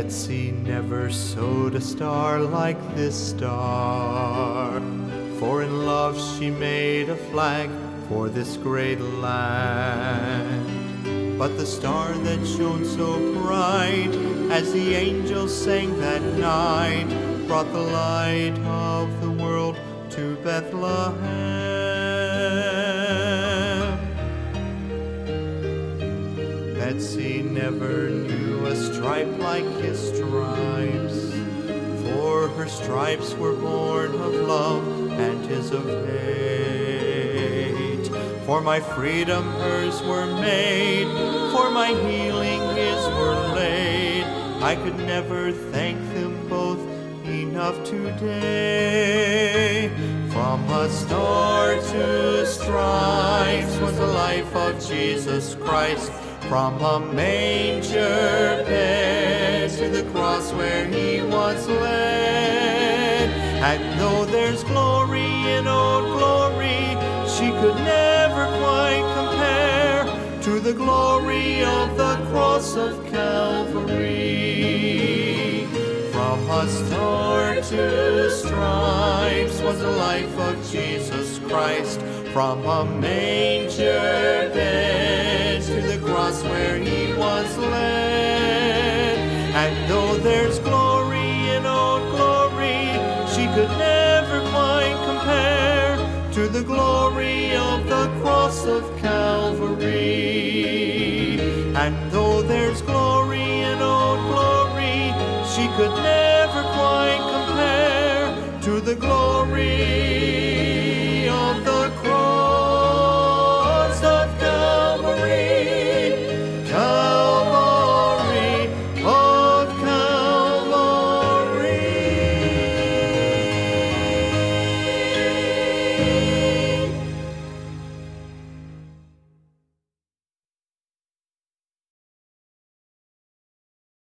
Betsy never sewed a star like this star, for in love she made a flag for this great land. But the star that shone so bright as the angels sang that night brought the light of the world to Bethlehem. Betsy never knew a stripe like his stripes, for her stripes were born of love and his of hate. For my freedom hers were made, for my healing his were laid. I could never thank them both enough today. From a star to stripes was the life of Jesus Christ. From a manger bed to the cross where he was led. And though there's glory in old glory, she could never quite compare to the glory of the cross of Calvary. From a star to stripes was the life of Jesus Christ. From a manger bed to the cross where he was led. And though there's glory in old glory, she could never quite compare to the glory of the cross of Calvary. And though there's glory in old glory, she could never quite compare to the glory